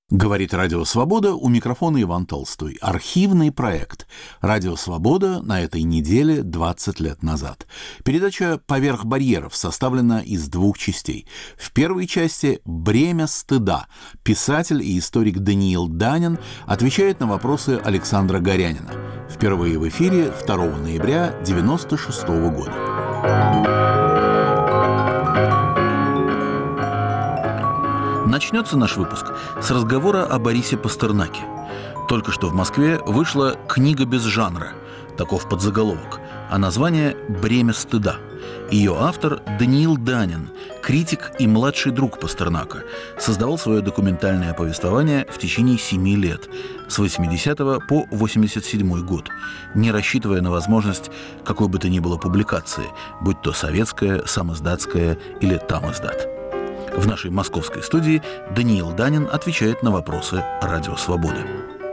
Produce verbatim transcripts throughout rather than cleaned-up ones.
Говорит Радио Свобода, у микрофона Иван Толстой. Архивный проект Радио Свобода на этой неделе двадцать лет назад. Передача «Поверх барьеров» составлена из двух частей. В первой части «Бремя стыда». Писатель и историк Даниил Данин отвечает на вопросы Александра Горянина. Впервые в эфире второго ноября девяносто шестого года. Начнется наш выпуск с разговора о Борисе Пастернаке. Только что в Москве вышла «Книга без жанра», таков подзаголовок, а название «Бремя стыда». Ее автор Даниил Данин, критик и младший друг Пастернака, создавал свое документальное повествование в течение семи лет, с восьмидесятого по восемьдесят седьмой год, не рассчитывая на возможность какой бы то ни было публикации, будь то советская, самиздатская или тамиздат. В нашей московской студии Даниил Данин отвечает на вопросы Радио Свободы.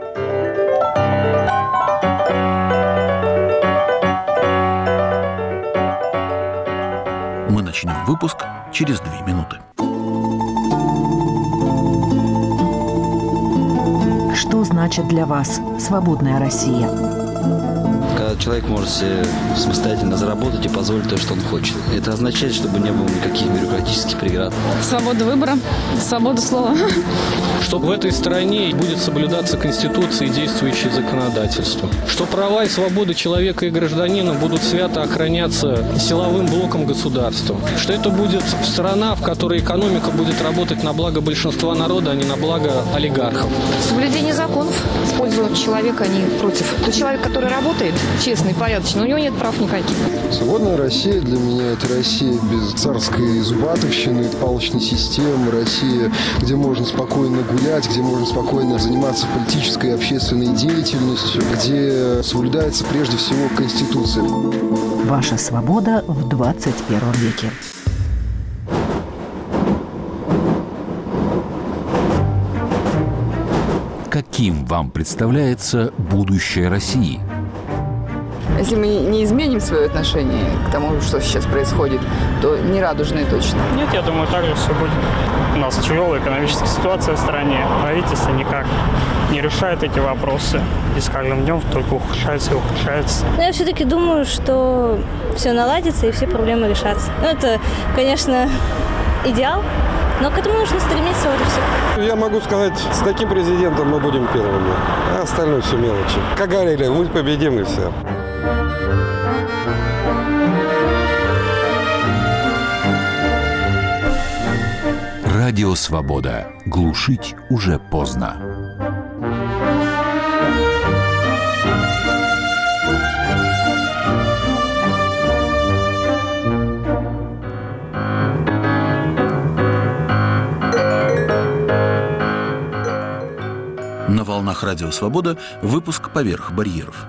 Мы начнем выпуск через две минуты. Что значит для вас свободная Россия? Когда человек может себе самостоятельно заработать и позволить то, что он хочет. Это означает, чтобы не было никаких бюрократических преград. Свобода выбора, свобода слова. Что в этой стране будет соблюдаться Конституция и действующее законодательство. Что права и свободы человека и гражданина будут свято охраняться силовым блоком государства. Что это будет страна, в которой экономика будет работать на благо большинства народа, а не на благо олигархов. Соблюдение законов в пользу человека, а не против. Тот человек, который работает честно и порядочно, у него нет прав никаких. Свободная Россия для меня — это Россия без царской зубатовщины, палочной системы, Россия, где можно спокойно гулять, где можно спокойно заниматься политической и общественной деятельностью, где соблюдается прежде всего Конституция. Ваша свобода в двадцать первом веке. Каким вам представляется будущее России? Если мы не изменим свое отношение к тому, что сейчас происходит, то не радужное точно. Нет, я думаю, так же все будет. У нас тяжелая экономическая ситуация в стране. Правительство никак не решает эти вопросы. И с каждым днем только ухудшается и ухудшается. Но я все-таки думаю, что все наладится и все проблемы решатся. Ну, это, конечно, идеал, но к этому нужно стремиться, вот и все. Я могу сказать, с таким президентом мы будем первыми, а остальное все мелочи. Как говорили, мы победим и все. Радио Свобода. Глушить уже поздно. На волнах Радио Свобода выпуск «Поверх барьеров».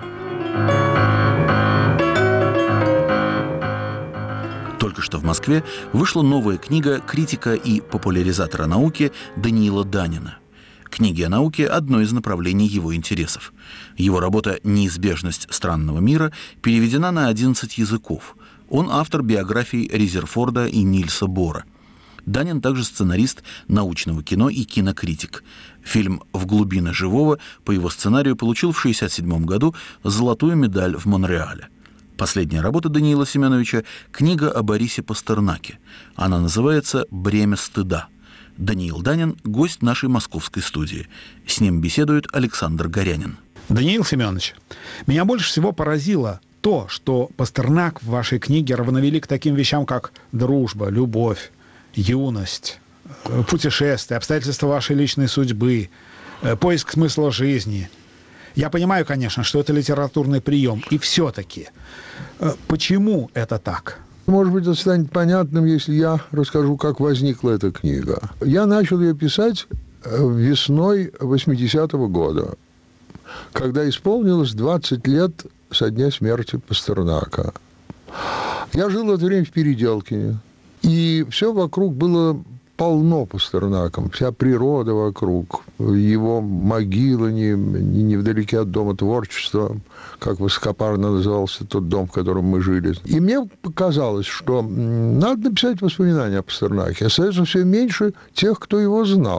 Только что в Москве вышла новая книга критика и популяризатора науки Даниила Данина. Книги о науке – одно из направлений его интересов. Его работа «Неизбежность странного мира» переведена на одиннадцать языков. Он автор биографий Резерфорда и Нильса Бора. Данин также сценарист научного кино и кинокритик. Фильм «В глубины живого» по его сценарию получил в шестьдесят седьмом году золотую медаль в Монреале. Последняя работа Даниила Семеновича – книга о Борисе Пастернаке. Она называется «Бремя стыда». Даниил Данин – гость нашей московской студии. С ним беседует Александр Горянин. Даниил Семенович, меня больше всего поразило то, что Пастернак в вашей книге равновелик таким вещам, как дружба, любовь, юность, путешествия, обстоятельства вашей личной судьбы, поиск смысла жизни. Я понимаю, конечно, что это литературный прием, и все-таки почему это так? Может быть, это станет понятным, если я расскажу, как возникла эта книга. Я начал ее писать весной восьмидесятого года, когда исполнилось двадцать лет со дня смерти Пастернака. Я жил в это время в Переделкине, и все вокруг было полно Пастернаком, вся природа вокруг, его могила не, не, невдалеке от Дома творчества, как высокопарно назывался тот дом, в котором мы жили. И мне показалось, что надо написать воспоминания о Пастернаке. Остается все меньше тех, кто его знал.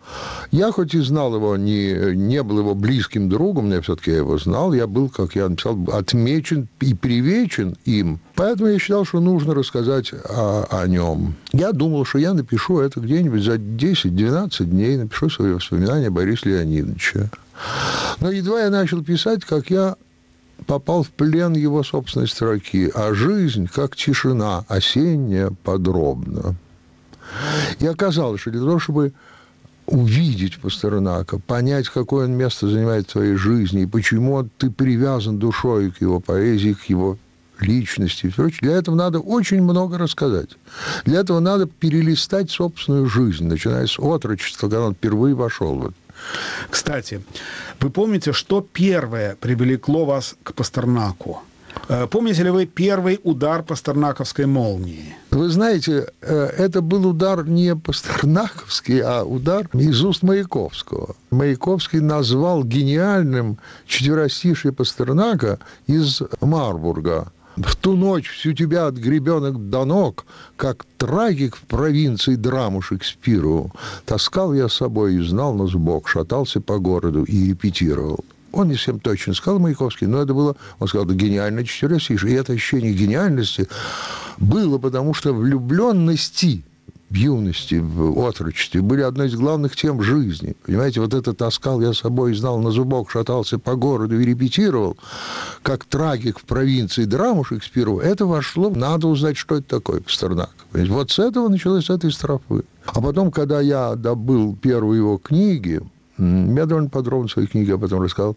Я хоть и знал его, не, не был его близким другом, но все-таки я его знал, я был, как я написал, отмечен и привечен им. Поэтому я считал, что нужно рассказать о, о нем. Я думал, что я напишу это где-нибудь за десять-двенадцать дней, напишу свои воспоминания о Борисе Леонидовиче. Но едва я начал писать, как я попал в плен его собственной строки. А жизнь, как тишина, осенняя, подробно. И оказалось, что для того, чтобы увидеть Пастернака, понять, какое он место занимает в твоей жизни, и почему ты привязан душой к его поэзии, к его личности и прочее, для этого надо очень много рассказать. Для этого надо перелистать собственную жизнь, начиная с отрочества, когда он впервые вошел в это. Кстати, вы помните, что первое привлекло вас к Пастернаку? Помните ли вы первый удар пастернаковской молнии? Вы знаете, это был удар не пастернаковский, а удар из уст Маяковского. Маяковский назвал гениальным четверостишье Пастернака из Марбурга. «В ту ночь всю тебя от гребенок до ног, как трагик в провинции драму Шекспиру, таскал я с собой и знал на сбок, шатался по городу и репетировал». Он не всем точно сказал, Маяковский, но это было, он сказал, это гениальное четверостишье. И это ощущение гениальности было, потому что влюбленности в юности, в отрочестве были одной из главных тем жизни. Понимаете, вот это таскал я с собой, знал на зубок, шатался по городу и репетировал, как трагик в провинции драму Шекспиру, это вошло, надо узнать, что это такое, Пастернак. Понимаете? Вот с этого началось, с этой строфы. А потом, когда я добыл первые его книги, я довольно подробно в своей книге об этом рассказал.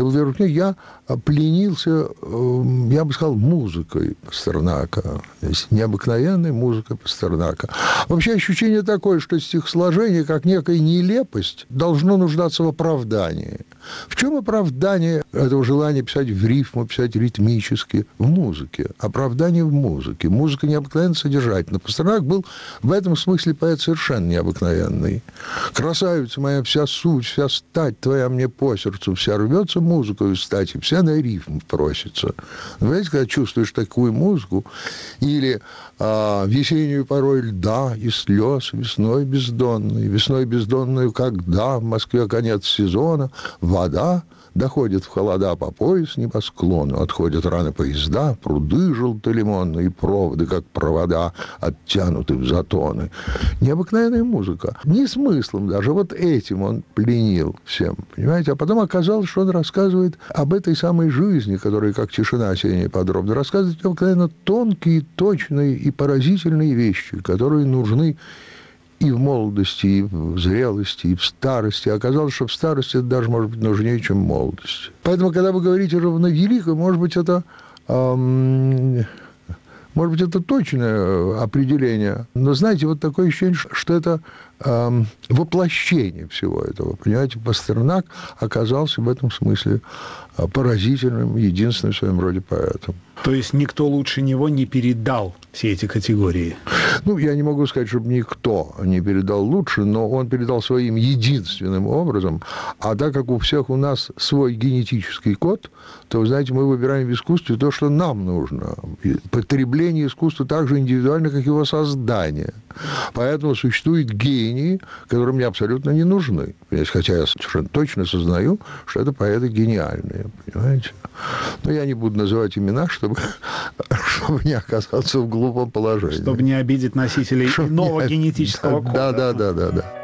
Я пленился, я бы сказал, музыкой Пастернака. То есть необыкновенной музыкой Пастернака. Вообще ощущение такое, что стихосложение, как некая нелепость, должно нуждаться в оправдании. В чем оправдание этого желания писать в рифму, писать ритмически? В музыке. Оправдание в музыке. Музыка необыкновенно содержательна. Пастернак был в этом смысле поэт совершенно необыкновенный. «Красавица моя, вся суть, вся стать твоя мне по сердцу, вся рвется музыкою стать, и вся на рифм просится». Знаете, когда чувствуешь такую музыку, или а, весеннюю порой льда и слез, весной бездонной, весной бездонную, когда в Москве конец сезона, вода доходит в холода по пояс небосклону, отходят рано поезда, пруды желто-лимонные, проводы, как провода, оттянуты в затоны. Необыкновенная музыка. Не смыслом даже, вот этим он пленил всем, понимаете? А потом оказалось, что он рассказывает об этой самой жизни, которая, как тишина осенняя, подробно рассказывает необыкновенно тонкие, точные и поразительные вещи, которые нужны и в молодости, и в зрелости, и в старости. Оказалось, что в старости это даже может быть нужнее, чем в молодости. Поэтому, когда вы говорите равновелико, может быть, это, эм, может быть, это точное определение. Но, знаете, вот такое ощущение, что это эм, воплощение всего этого. Понимаете, Пастернак оказался в этом смысле поразительным, единственным в своем роде поэтом. То есть никто лучше него не передал все эти категории? Ну, я не могу сказать, чтобы никто не передал лучше, но он передал своим единственным образом. А так как у всех у нас свой генетический код, то, вы знаете, мы выбираем в искусстве то, что нам нужно. Потребление искусства так же индивидуально, как его создание. Поэтому существуют гении, которые мне абсолютно не нужны. Хотя я совершенно точно сознаю, что это поэты гениальные, понимаете? Но я не буду называть имена, чтобы, чтобы не оказаться в глупом положении. Чтобы не обидеть носителей чтобы иного не... генетического кода. Да, да, да, да, да.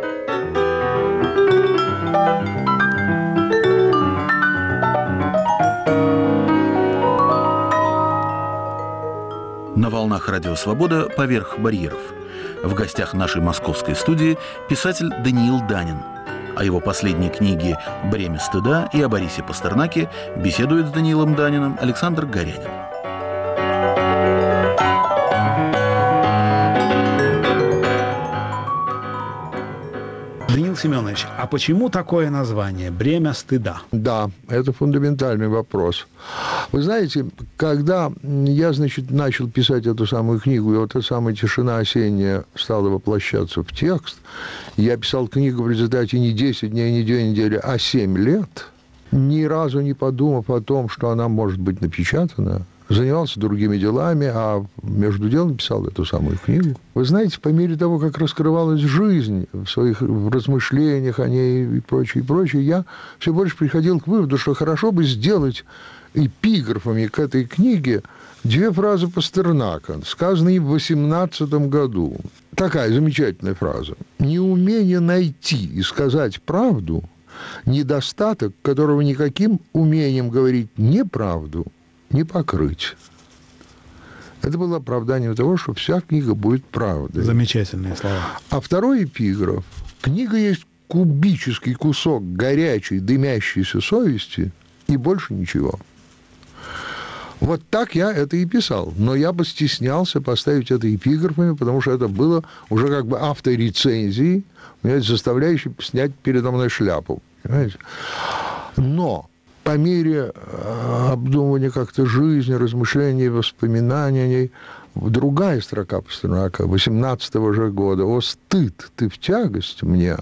На волнах Радио Свобода «Поверх барьеров». В гостях нашей московской студии писатель Даниил Данин. О его последней книге «Бремя стыда» и о Борисе Пастернаке беседует с Даниилом Даниным Александр Горянин. Даниил Семенович, а почему такое название «Бремя стыда»? Да, это фундаментальный вопрос. Вы знаете, когда я, значит, начал писать эту самую книгу, и вот эта самая тишина осенняя стала воплощаться в текст, я писал книгу в результате не десять дней, не две недели, а семь лет, ни разу не подумав о том, что она может быть напечатана. занимался другими делами, а между делом писал эту самую книгу. Вы знаете, по мере того, как раскрывалась жизнь в своих в размышлениях о ней и прочее, и прочее, я все больше приходил к выводу, что хорошо бы сделать эпиграфами к этой книге две фразы Пастернака, сказанные в восемнадцатом году. Такая замечательная фраза. «Неумение найти и сказать правду – недостаток, которого никаким умением говорить неправду не покрыть». Это было оправданием того, что вся книга будет правдой. Замечательные слова. А второй эпиграф. Книга есть кубический кусок горячей, дымящейся совести и больше ничего. Вот так я это и писал. Но я постеснялся поставить это эпиграфами, потому что это было уже как бы авторецензией, заставляющей снять передо мной шляпу. Понимаете? Но по мере обдумывания как-то жизни, размышлений, воспоминаний о ней, другая строка Пастернака восемнадцатого же года «О, стыд, ты в тягость мне»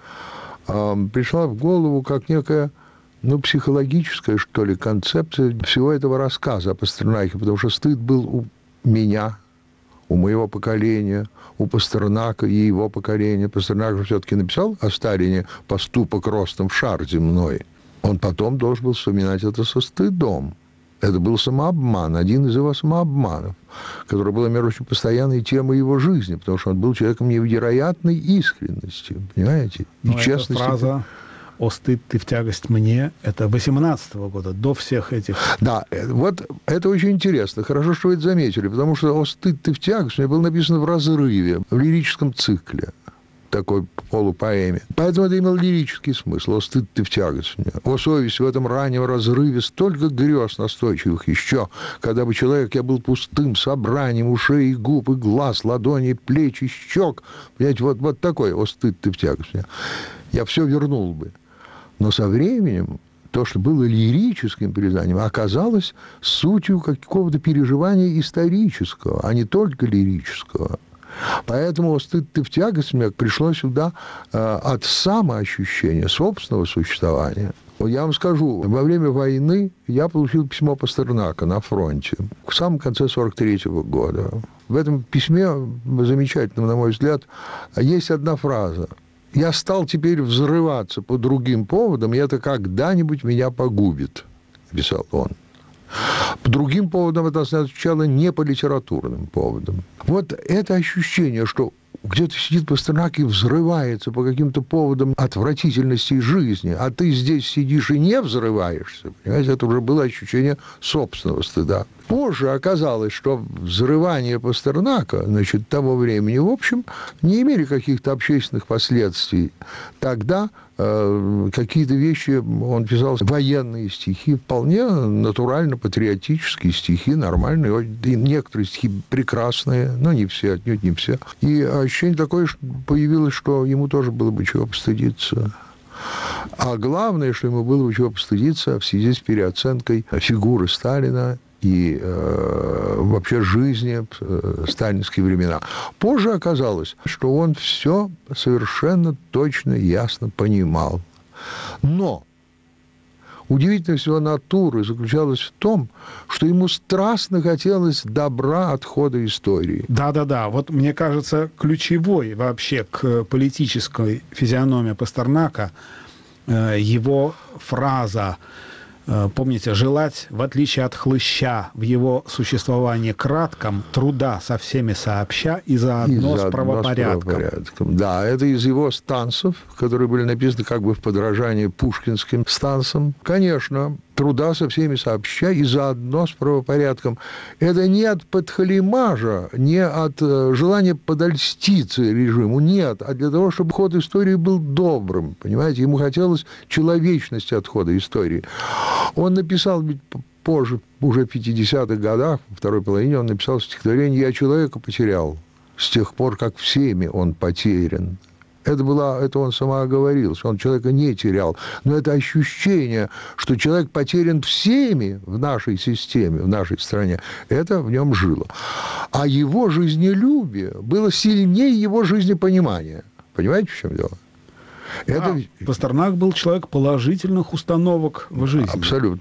пришла в голову как некая, ну, психологическая, что ли, концепция всего этого рассказа о Пастернаке, потому что стыд был у меня, у моего поколения, у Пастернака и его поколения. Пастернак же все-таки написал о Сталине «Поступок ростом в шар земной». Он потом должен был вспоминать это со стыдом. Это был самообман, один из его самообманов, который был, между прочим, постоянной темой его жизни, потому что он был человеком невероятной искренности, понимаете, и Но честности. Эта фраза «О, стыд, ты в тягость мне» — это восемнадцатого года, до всех этих... Да, вот это очень интересно. Хорошо, что вы это заметили, потому что «О, стыд, ты в тягость» мне было написано в разрыве, в лирическом цикле, такой полупоэме. Поэтому это имело лирический смысл. «О, стыд, ты в тягость мне». «О, совесть, в этом раннем разрыве столько грез настойчивых еще, когда бы человек я был пустым собранием ушей и губ, и глаз, ладоней, плеч и щек». Понимаете, вот, вот такой «О, стыд, ты в тягость мне». Я все вернул бы. Но со временем то, что было лирическим признанием, оказалось сутью какого-то переживания исторического, а не только лирического. Поэтому «Стыд, ты в тягость» мне пришло сюда э, от самоощущения собственного существования. Я вам скажу, во время войны я получил письмо Пастернака на фронте в самом конце сорок третьего года. В этом письме, замечательном, на мой взгляд, есть одна фраза. «Я стал теперь взрываться по другим поводам, и это когда-нибудь меня погубит», – писал он. По другим поводам это означало не по литературным поводам. Вот это ощущение, что где-то сидит Пастернак и взрывается по каким-то поводам отвратительности жизни, а ты здесь сидишь и не взрываешься, понимаете, это уже было ощущение собственного стыда. Позже оказалось, что взрывание Пастернака, значит, того времени, в общем, не имели каких-то общественных последствий. Тогда э, какие-то вещи, он писал военные стихи, вполне натурально патриотические стихи, нормальные, и некоторые стихи прекрасные, но не все, отнюдь не все. И ощущение такое появилось, что ему тоже было бы чего постыдиться. А главное, что ему было бы чего постыдиться в связи с переоценкой фигуры Сталина и э, вообще жизни э, сталинские времена. Позже оказалось, что он все совершенно точно и ясно понимал. Но удивительность его натуры заключалась в том, что ему страстно хотелось добра от хода истории. Да-да-да, вот мне кажется, ключевой вообще к политической физиономии Пастернака э, его фраза, помните, «желать, в отличие от хлыща, в его существовании кратком, труда со всеми сообща и заодно, и заодно с правопорядком». с правопорядком. Да, это из его станцев, которые были написаны как бы в подражании пушкинским станцам. Конечно, труда со всеми сообща и заодно с правопорядком. Это не от подхалимажа, не от желания подольститься режиму, нет, а для того, чтобы ход истории был добрым, понимаете, ему хотелось человечности от хода истории. Он написал ведь позже, уже в пятидесятых годах, во второй половине, он написал стихотворение «Я человека потерял, с тех пор, как всеми он потерян». Это, было, это он самооговорился, он человека не терял. Но это ощущение, что человек потерян всеми в нашей системе, в нашей стране, это в нем жило. А его жизнелюбие было сильнее его жизнепонимания. Понимаете, в чем дело? Это... А, Пастернак был человек положительных установок в жизни. Абсолютно.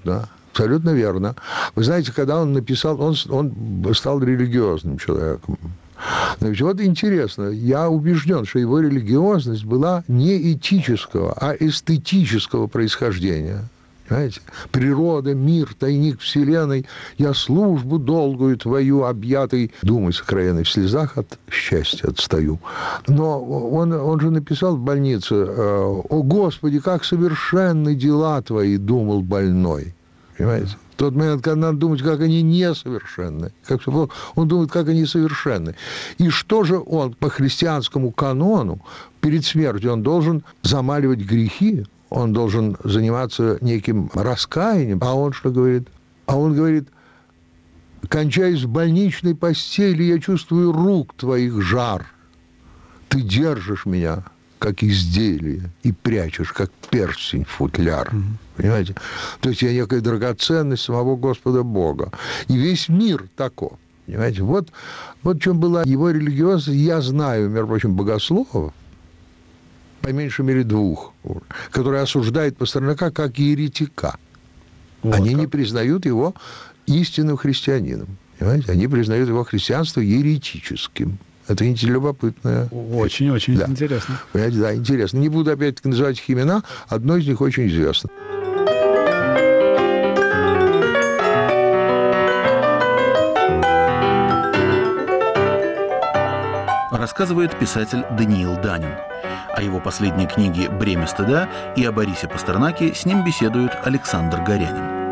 Абсолютно верно. Вы знаете, когда он написал, он, он стал религиозным человеком. Но ведь вот интересно, я убежден, что его религиозность была не этического, а эстетического происхождения. Понимаете? Природа, мир, тайник вселенной, я службу долгую твою, объятый, думай, сокровенный, в слезах от счастья отстаю. Но он, он же написал в больнице: «О, Господи, как совершенны дела твои», думал больной. Понимаете? В тот момент, когда надо думать, как они несовершенны. Как он думает, как они совершенны. И что же он по христианскому канону перед смертью? Он должен замаливать грехи, он должен заниматься неким раскаянием. А он что говорит? А он говорит: кончаясь в больничной постели, я чувствую рук твоих жар. Ты держишь меня, как изделие, и прячешь, как перстень, футляр. Mm-hmm. Понимаете? То есть я некая драгоценность самого Господа Бога. И весь мир таков. Понимаете? Вот, вот в чем была его религиозность. Я знаю, между прочим, богословов, по меньшей мере двух, которые осуждают Пастернака как еретика. Вот Они как. не признают его истинным христианином. Понимаете? Они признают его христианство еретическим. Это любопытно. Очень-очень да. интересно. Понимаете, да, интересно. Не буду опять-таки называть их имена, одно из них очень известно. Рассказывает писатель Даниил Данин. О его последней книге «Бремя стыда» и о Борисе Пастернаке с ним беседует Александр Горянин.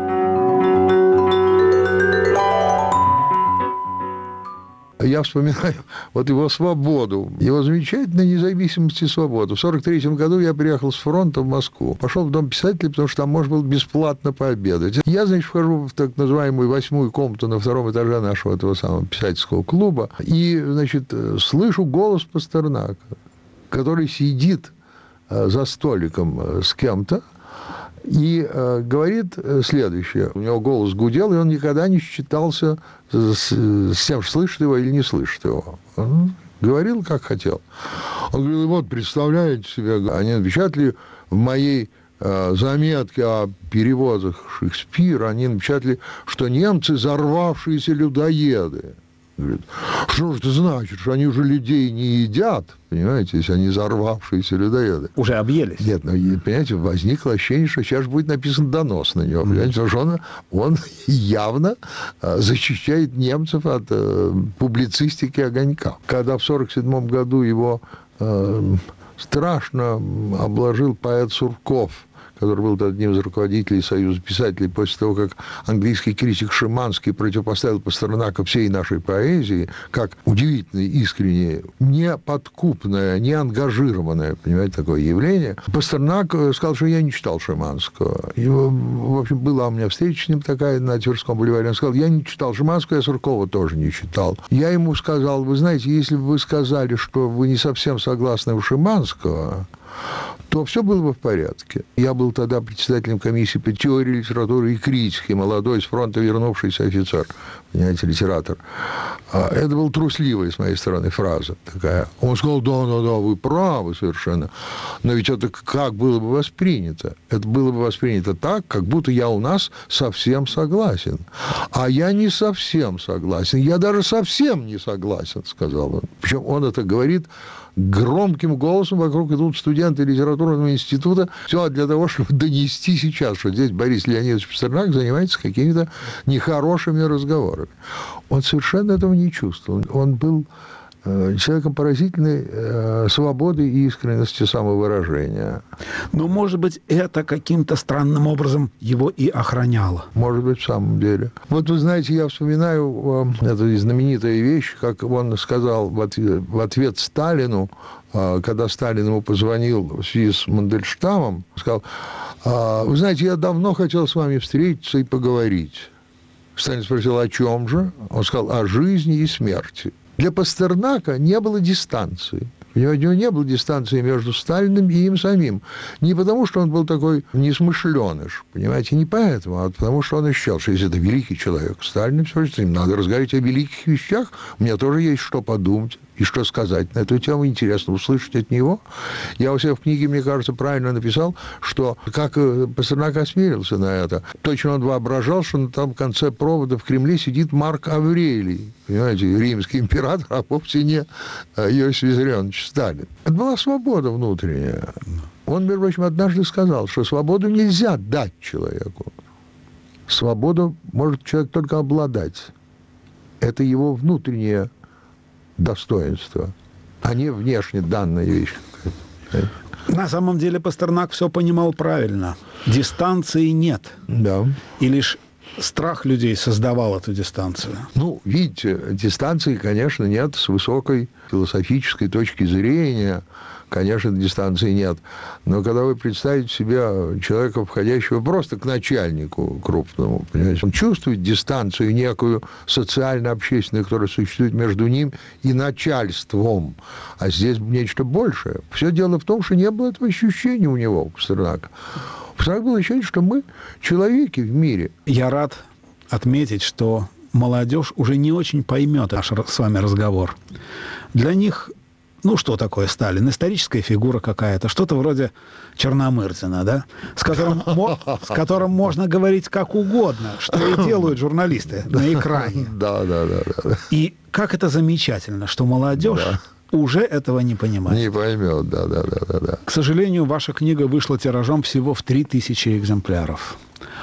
Я вспоминаю вот его свободу, его замечательную независимость и свободу. В сорок третьем году я приехал с фронта в Москву. Пошел в Дом писателей, потому что там можно было бесплатно пообедать. Я, значит, вхожу в так называемую восьмую комнату на втором этаже нашего этого самого писательского клуба и, значит, слышу голос Пастернака, который сидит за столиком с кем-то, и э, говорит следующее. У него голос гудел, и он никогда не считался с, с тем, слышит его или не слышит его. Он говорил, как хотел. Он говорил: вот, представляете себе, они напечатали в моей э, заметке о переводах Шекспира, они напечатали, что немцы взорвавшиеся людоеды. Говорит: что же это значит, что они уже людей не едят, понимаете, если они взорвавшиеся людоеды. Уже объелись. Нет, ну, понимаете, возникло ощущение, что сейчас будет написан донос на него, понимаете, потому что он, он явно защищает немцев от э, публицистики «Огонька». Когда в сорок седьмом году его э, страшно обложил поэт Сурков, который был одним из руководителей Союза писателей, после того, как английский критик Шиманский противопоставил Пастернака всей нашей поэзии, как удивительное, искреннее, неподкупное, неангажированное, понимаете, такое явление. Пастернак сказал, что я не читал Шиманского. И, в общем, была у меня встреча с ним такая на Тверском бульваре. Он сказал: я не читал Шиманского, я Суркова тоже не читал. Я ему сказал: вы знаете, если бы вы сказали, что вы не совсем согласны у Шиманского, то все было бы в порядке. Я был тогда председателем комиссии по теории литературы и критики, молодой, с фронта вернувшийся офицер, понимаете, литератор. Это была трусливая с моей стороны фраза такая. Он сказал: да, да, да, вы правы совершенно. Но ведь это как было бы воспринято? Это было бы воспринято так, как будто я у нас совсем согласен. А я не совсем согласен. Я даже совсем не согласен, сказал он. Причем он это говорит громким голосом, вокруг идут студенты литературного института. Все для того, чтобы донести сейчас, что здесь Борис Леонидович Пастернак занимается какими-то нехорошими разговорами. Он совершенно этого не чувствовал. Он был э, человеком поразительной э, свободы и искренности самовыражения. Но, может быть, это каким-то странным образом его и охраняло. Может быть, в самом деле. Вот вы знаете, я вспоминаю э, эту знаменитую вещь, как он сказал в ответ, в ответ Сталину, э, когда Сталин ему позвонил в связи с Мандельштамом, сказал: э, вы знаете, я давно хотел с вами встретиться и поговорить. Сталин спросил: о чем же? Он сказал: о жизни и смерти. Для Пастернака не было дистанции. У него не было дистанции между Сталиным и им самим. Не потому, что он был такой несмышленыш, понимаете, не поэтому, а потому, что он ощущал, что если это великий человек, Сталин, все, что им надо разговаривать о великих вещах, у меня тоже есть что подумать. и что сказать на эту тему, интересно услышать от него. Я у себя в книге, мне кажется, правильно написал, что как Пастернак осмелился на это. Точно он воображал, что там в конце провода в Кремле сидит Марк Аврелий, понимаете, римский император, а вовсе не Иосиф Виссарионович Сталин. Это была свобода внутренняя. Он, между прочим, однажды сказал, что свободу нельзя дать человеку. Свободу может человек только обладать. Это его внутреннее достоинство, а не внешне данная вещь. На самом деле Пастернак все понимал правильно. Дистанции нет. Да. И лишь страх людей создавал эту дистанцию. Ну, видите, дистанции, конечно, нет. С высокой философической точки зрения, конечно, дистанции нет. Но когда вы представите себе человека, входящего просто к начальнику крупному, понимаете, он чувствует дистанцию некую социально-общественную, которая существует между ним и начальством. А здесь нечто большее. Все дело в том, что не было этого ощущения у него, у Пастернака. У Пастернака было ощущение, что мы человеки в мире. Я рад отметить, что молодежь уже не очень поймет наш с вами разговор. Для них... Ну, что такое Сталин? Историческая фигура какая-то, что-то вроде Черномырдина, да? С которым, с которым можно говорить как угодно, что и делают журналисты на экране. Да, да, да, да. И как это замечательно, что молодежь да. уже этого не понимает. Не поймет, да, да, да, да, да. К сожалению, ваша книга вышла тиражом всего в три тысячи экземпляров.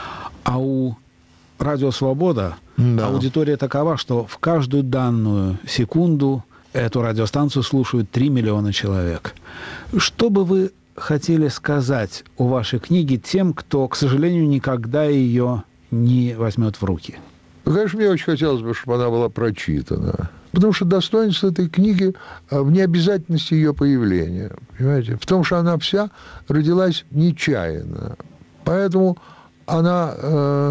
А у «Радио Свобода» да. аудитория такова, что в каждую данную секунду эту радиостанцию слушают три миллиона человек. Что бы вы хотели сказать о вашей книге тем, кто, к сожалению, никогда ее не возьмет в руки? Ну, конечно, мне очень хотелось бы, чтобы она была прочитана. Потому что достоинство этой книги в необязательности ее появления. Понимаете? В том, что она вся родилась нечаянно. Поэтому она... Э-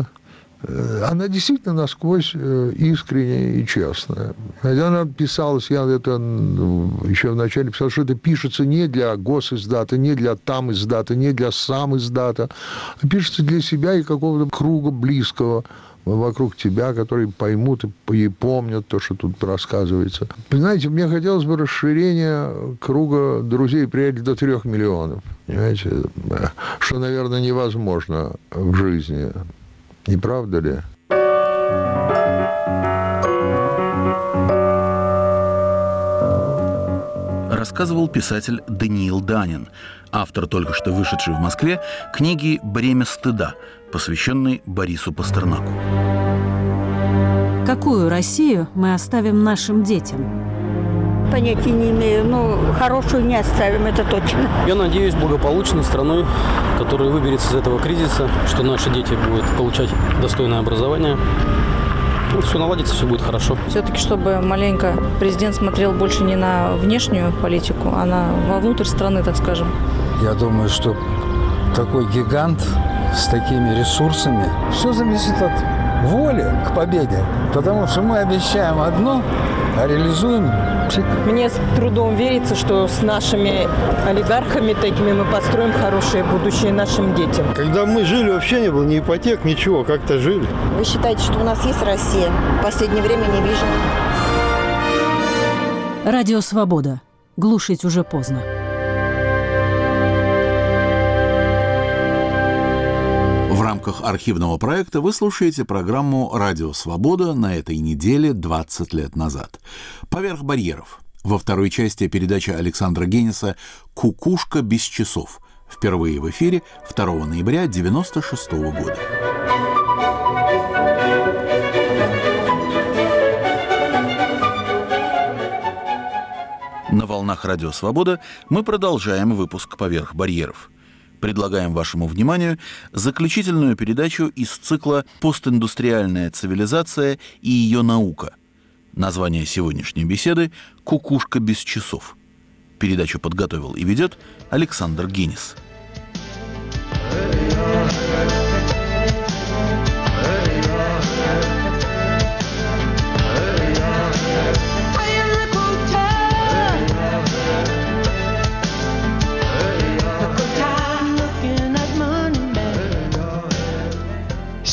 Она действительно насквозь искренняя и честная. Она писалась, я это еще вначале писал, что это пишется не для госиздата, не для там издата, не для сам издата, а пишется для себя и какого-то круга близкого вокруг тебя, которые поймут и помнят то, что тут рассказывается. Знаете, мне хотелось бы расширения круга друзей и приятелей до трех миллионов. Понимаете? Что, наверное, невозможно в жизни. Не правда ли? Рассказывал писатель Даниил Данин, автор только что вышедшей в Москве книги «Бремя стыда», посвященной Борису Пастернаку. Какую Россию мы оставим нашим детям? Понятия не имею, но хорошую не оставим, это точно. Я надеюсь, благополучной страной, которая выберется из этого кризиса, что наши дети будут получать достойное образование. Ну, все наладится, все будет хорошо. Все-таки, чтобы маленько президент смотрел больше не на внешнюю политику, а на вовнутрь страны, так скажем. Я думаю, что такой гигант с такими ресурсами, все зависит от воли к победе. Потому что мы обещаем одно, а реализуем. Мне с трудом верится, что с нашими олигархами такими мы построим хорошее будущее нашим детям. Когда мы жили, вообще не было ни ипотек, ничего, как-то жили. Вы считаете, что у нас есть Россия? В последнее время не вижу. Радио «Свобода». Глушить уже поздно. В рамках архивного проекта вы слушаете программу «Радио Свобода» на этой неделе двадцать лет назад. «Поверх барьеров». Во второй части передача Александра Гениса «Кукушка без часов». Впервые в эфире второго ноября девяносто шестого года. На волнах «Радио Свобода» мы продолжаем выпуск «Поверх барьеров». Предлагаем вашему вниманию заключительную передачу из цикла «Постиндустриальная цивилизация и ее наука». Название сегодняшней беседы «Кукушка без часов». Передачу подготовил и ведет Александр Генис.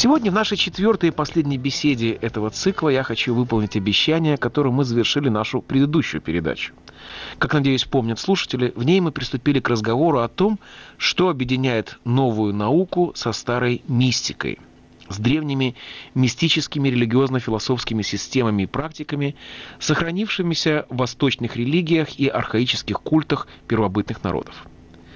Сегодня в нашей четвертой и последней беседе этого цикла я хочу выполнить обещание, которым мы завершили нашу предыдущую передачу. Как, надеюсь, помнят слушатели, в ней мы приступили к разговору о том, что объединяет новую науку со старой мистикой, с древними мистическими религиозно-философскими системами и практиками, сохранившимися в восточных религиях и архаических культах первобытных народов.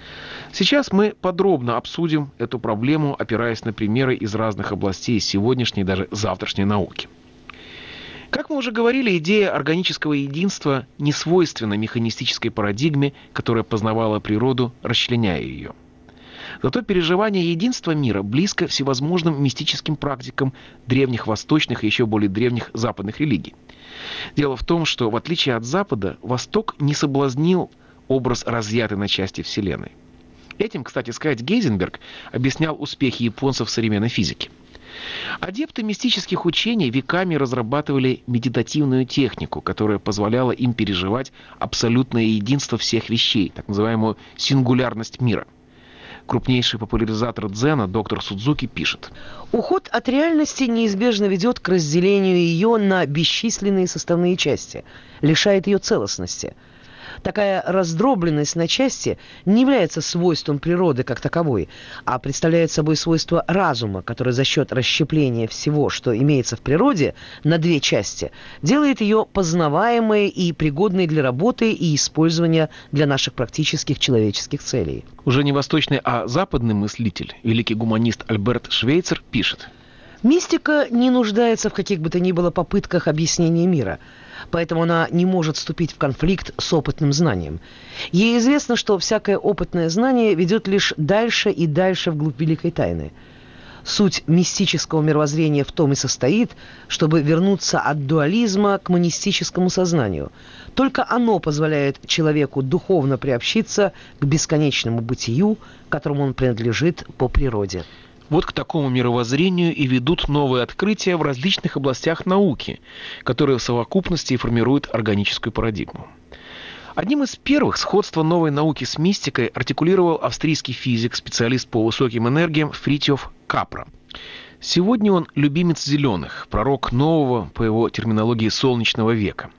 Сейчас мы подробно обсудим эту проблему, опираясь на примеры из разных областей сегодняшней и даже завтрашней науки. Как мы уже говорили, идея органического единства не свойственна механистической парадигме, которая познавала природу, расчленяя ее. Зато переживание единства мира близко всевозможным мистическим практикам древних восточных и еще более древних западных религий. Дело в том, что в отличие от Запада, Восток не соблазнил образ разъятой на части Вселенной. Этим, кстати сказать, Гейзенберг объяснял успехи японцев в современной физике. Адепты мистических учений веками разрабатывали медитативную технику, которая позволяла им переживать абсолютное единство всех вещей, так называемую сингулярность мира. Крупнейший популяризатор дзена доктор Судзуки пишет: «Уход от реальности неизбежно ведет к разделению ее на бесчисленные составные части, лишает ее целостности. Такая раздробленность на части не является свойством природы как таковой, а представляет собой свойство разума, который за счет расщепления всего, что имеется в природе, на две части, делает ее познаваемой и пригодной для работы и использования для наших практических человеческих целей». Уже не восточный, а западный мыслитель, великий гуманист Альберт Швейцер, пишет: «Мистика не нуждается в каких бы то ни было попытках объяснения мира, поэтому она не может вступить в конфликт с опытным знанием. Ей известно, что всякое опытное знание ведет лишь дальше и дальше вглубь великой тайны. Суть мистического мировоззрения в том и состоит, чтобы вернуться от дуализма к монистическому сознанию. Только оно позволяет человеку духовно приобщиться к бесконечному бытию, которому он принадлежит по природе». Вот к такому мировоззрению и ведут новые открытия в различных областях науки, которые в совокупности формируют органическую парадигму. Одним из первых сходство новой науки с мистикой артикулировал австрийский физик, специалист по высоким энергиям Фритьёф Капра. Сегодня он любимец зеленых, пророк нового, по его терминологии, солнечного века.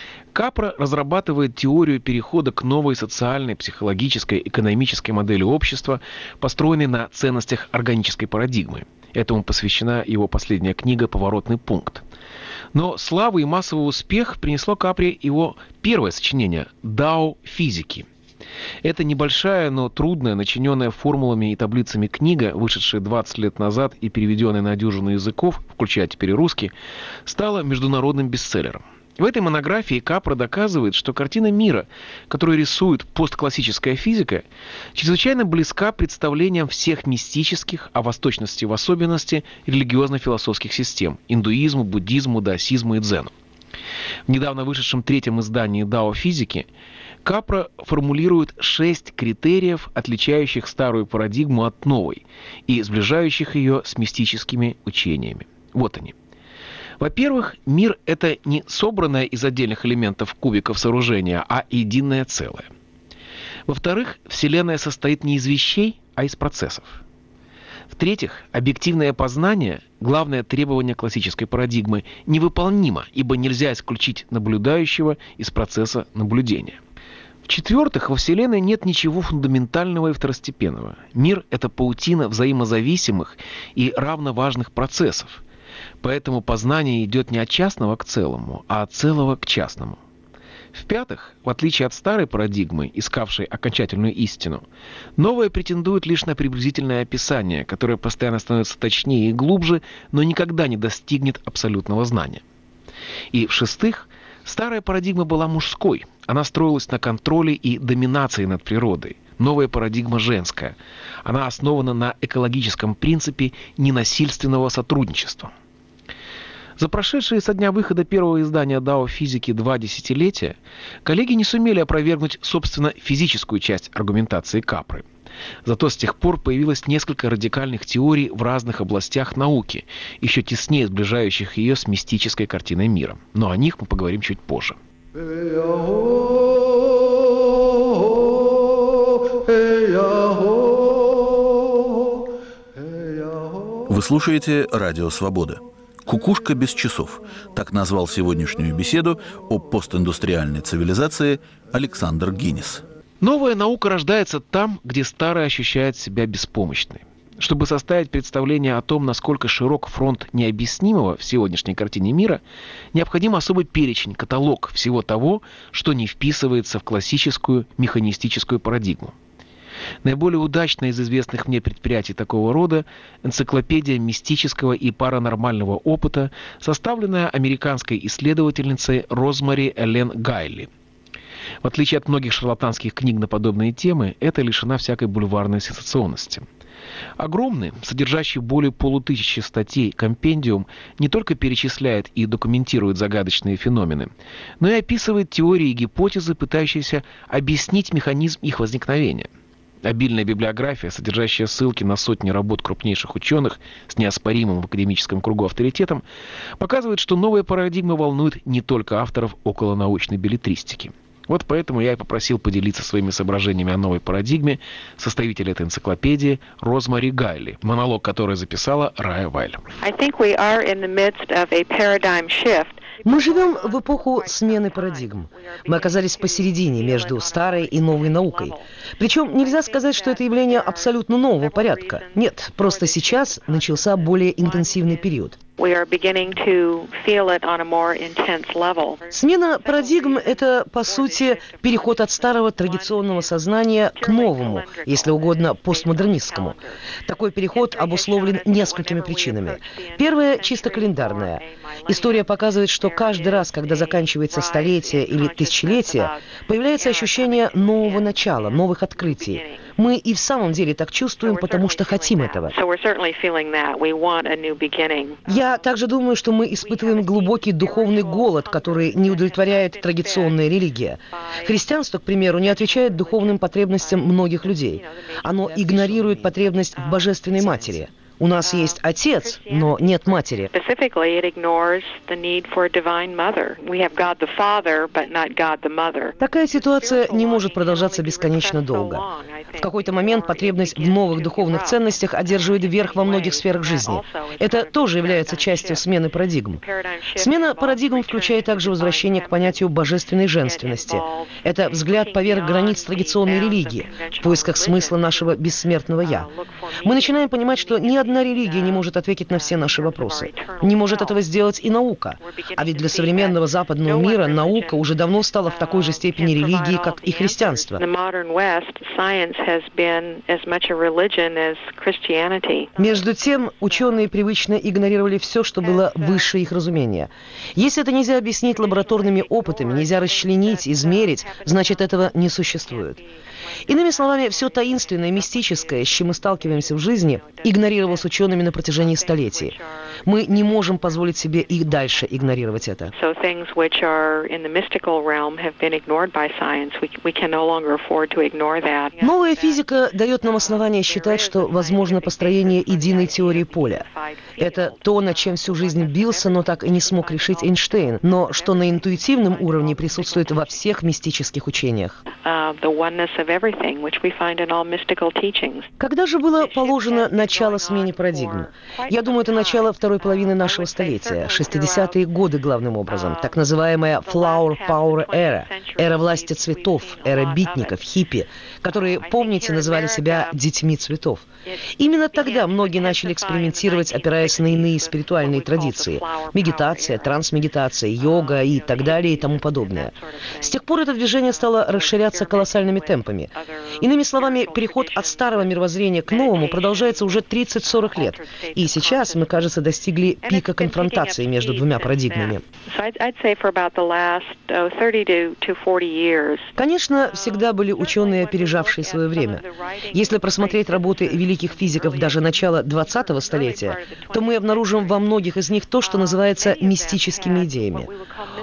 Капра разрабатывает теорию перехода к новой социальной, психологической, экономической модели общества, построенной на ценностях органической парадигмы. Этому посвящена его последняя книга «Поворотный пункт». Но славу и массовый успех принесло Капре его первое сочинение «Дао физики». Это небольшая, но трудная, начиненная формулами и таблицами книга, вышедшая двадцать лет назад и переведенная на дюжину языков, включая теперь и русский, стала международным бестселлером. В этой монографии Капра доказывает, что картина мира, которую рисует постклассическая физика, чрезвычайно близка представлениям всех мистических, а восточности в особенности, религиозно-философских систем – индуизму, буддизму, даосизму и дзену. В недавно вышедшем третьем издании «Дао физики» Капра формулирует шесть критериев, отличающих старую парадигму от новой и сближающих ее с мистическими учениями. Вот они. Во-первых, мир – это не собранное из отдельных элементов кубиков сооружения, а единое целое. Во-вторых, Вселенная состоит не из вещей, а из процессов. В-третьих, объективное познание, главное требование классической парадигмы, невыполнимо, ибо нельзя исключить наблюдающего из процесса наблюдения. В-четвертых, во Вселенной нет ничего фундаментального и второстепенного. Мир – это паутина взаимозависимых и равноважных процессов. Поэтому познание идет не от частного к целому, а от целого к частному. В-пятых, в отличие от старой парадигмы, искавшей окончательную истину, новая претендует лишь на приблизительное описание, которое постоянно становится точнее и глубже, но никогда не достигнет абсолютного знания. И в-шестых, старая парадигма была мужской, она строилась на контроле и доминации над природой. Новая парадигма женская. Она основана на экологическом принципе ненасильственного сотрудничества. За прошедшие со дня выхода первого издания «Дао физики» два десятилетия коллеги не сумели опровергнуть, собственно, физическую часть аргументации Капры. Зато с тех пор появилось несколько радикальных теорий в разных областях науки, еще теснее сближающих ее с мистической картиной мира. Но о них мы поговорим чуть позже. Вы слушаете «Радио Свобода». «Кукушка без часов» – так назвал сегодняшнюю беседу о постиндустриальной цивилизации Александр Гинис. Новая наука рождается там, где старая ощущает себя беспомощной. Чтобы составить представление о том, насколько широк фронт необъяснимого в сегодняшней картине мира, необходим особый перечень, каталог всего того, что не вписывается в классическую механистическую парадигму. Наиболее удачная из известных мне предприятий такого рода – энциклопедия мистического и паранормального опыта, составленная американской исследовательницей Розмари Эллен Гайли. В отличие от многих шарлатанских книг на подобные темы, это лишена всякой бульварной сенсационности. Огромный, содержащий более полутысячи статей компендиум не только перечисляет и документирует загадочные феномены, но и описывает теории и гипотезы, пытающиеся объяснить механизм их возникновения. Обильная библиография, содержащая ссылки на сотни работ крупнейших ученых с неоспоримым в академическом кругу авторитетом, показывает, что новая парадигма волнует не только авторов околонаучной беллетристики. Вот поэтому я и попросил поделиться своими соображениями о новой парадигме составителя этой энциклопедии Розмари Гайли, монолог которой записала Рая Вайль. Мы живем в эпоху смены парадигм. Мы оказались посередине между старой и новой наукой. Причем нельзя сказать, что это явление абсолютно нового порядка. Нет, просто сейчас начался более интенсивный период. Смена парадигм – это, по сути, переход от старого традиционного сознания к новому, если угодно, постмодернистскому. Такой переход обусловлен несколькими причинами. Первая – чисто календарная. История показывает, что каждый раз, когда заканчивается столетие или тысячелетие, появляется ощущение нового начала, новых открытий. Мы и в самом деле так чувствуем, потому что хотим этого. Я также думаю, что мы испытываем глубокий духовный голод, который не удовлетворяет традиционная религия. Христианство, к примеру, не отвечает духовным потребностям многих людей. Оно игнорирует потребность в Божественной Матери. У нас есть отец, но нет матери. Такая ситуация не может продолжаться бесконечно долго. В какой-то момент потребность в новых духовных ценностях одерживает верх во многих сферах жизни. Это тоже является частью смены парадигм. Смена парадигм включает также возвращение к понятию божественной женственности. Это взгляд поверх границ традиционной религии, в поисках смысла нашего бессмертного «я». Мы начинаем понимать, что ни одна религия не может ответить на все наши вопросы. Не может этого сделать и наука. А ведь для современного западного мира наука уже давно стала в такой же степени религией, как и христианство. Между тем, ученые привычно игнорировали все, что было выше их разумения. Если это нельзя объяснить лабораторными опытами, нельзя расчленить, измерить, значит, этого не существует. Иными словами, все таинственное, мистическое, с чем мы сталкиваемся в жизни, игнорировалось учеными на протяжении столетий. Мы не можем позволить себе и дальше игнорировать это. Новая физика дает нам основание считать, что возможно построение единой теории поля. Это то, над чем всю жизнь бился, но так и не смог решить Эйнштейн, но что на интуитивном уровне присутствует во всех мистических учениях. Когда же было положено начало смене парадигм? Я думаю, это начало второй половины нашего столетия, шестидесятые годы главным образом, так называемая Flower Power Era, эра власти цветов, эра битников, хиппи, которые, помните, называли себя детьми цветов. Именно тогда многие начали экспериментировать, опираясь на иные спиритуальные традиции – медитация, трансмедитация, йога и так далее и тому подобное. С тех пор это движение стало расширяться колоссальными темпами. Иными словами, переход от старого мировоззрения к новому продолжается уже тридцать-сорок лет. И сейчас мы, кажется, достигли пика конфронтации между двумя парадигмами. Конечно, всегда были ученые, опережавшие свое время. Если просмотреть работы великих физиков даже начала двадцатого столетия, то мы обнаружим во многих из них то, что называется мистическими идеями.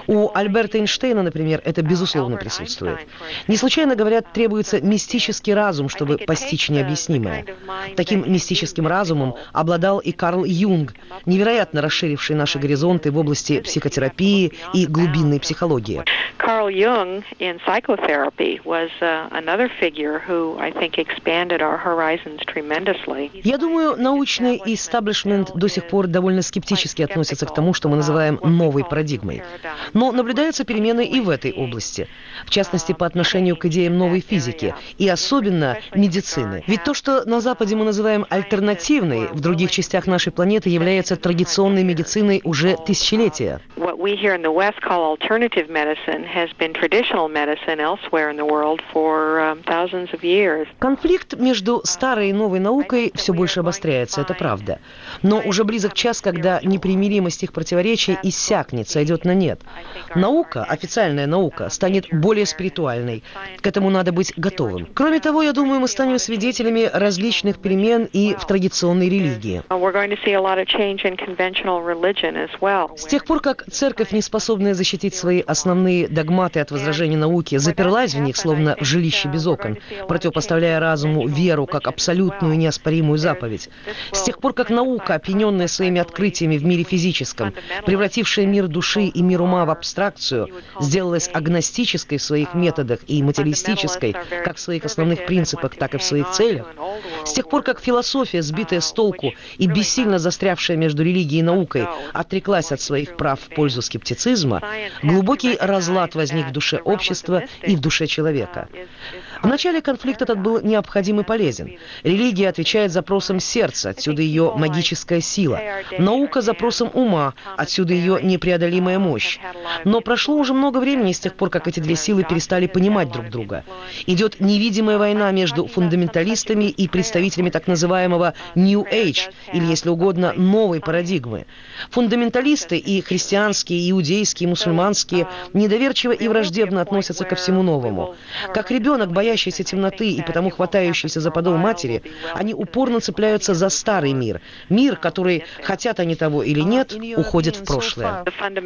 У Альберта Эйнштейна, например, это безусловно присутствует. Не случайно говорят, требуется мистический разум, чтобы постичь необъяснимое. Таким мистическим разумом обладал и Карл Юнг, невероятно расширивший наши горизонты в области психотерапии и глубинной психологии. Carl Jung in psychotherapy was uh, another figure who I think expanded our horizons tremendously. Я думаю, научный истеблишмент до сих пор довольно скептически относится к тому, что мы называем новой парадигмой. Но наблюдаются перемены и в этой области. В частности, по отношению к идеям новой физики и особенно медицины. Ведь то, что на Западе мы называем альтернативной, в других частях нашей планеты является традиционной медициной уже тысячелетия. What we here in the West call alternative medicine has been traditional medicine elsewhere in the world for um, thousands of years. Конфликт между старой и новой наукой все больше обостряется, это правда. Но уже близок час, когда непримиримость их противоречий иссякнет, сойдет на нет. Наука, официальная наука, станет более спиритуальной. К этому надо быть готовым. Кроме того, я думаю, мы станем свидетелями различных перемен и в традиционной религии. We're going to see a lot of change in conventional religion as well. С тех пор, как церковь, не способная защитить свои основные догматы от возражений науки, заперлась в них, словно в жилище без окон, противопоставляя разуму веру как абсолютную и неоспоримую заповедь. С тех пор, как наука, опьяненная своими открытиями в мире физическом, превратившая мир души и мир ума в абстракцию, сделалась агностической в своих методах и материалистической, как в своих основных принципах, так и в своих целях. С тех пор, как философия, сбитая с толку и бессильно застрявшая между религией и наукой, отреклась от своих прав в пользу скептицизма, глубокий разлад возник в душе общества и в душе человека. Вначале конфликт этот был необходим и полезен. Религия отвечает запросам сердца, отсюда ее магическая сила. Наука — запросам ума, отсюда ее непреодолимая мощь. Но прошло уже много времени с тех пор, как эти две силы перестали понимать друг друга. Идет невидимая война между фундаменталистами и представителями так называемого New Age, или, если угодно, новой парадигмы. Фундаменталисты и христианские, и иудейские, и мусульманские недоверчиво и враждебно относятся ко всему новому. Как ребенок, боящийся темноты и потому хватающийся за подол матери, они упорно цепляются за старый мир. Мир, который, хотят они того или нет, уходит в прошлое.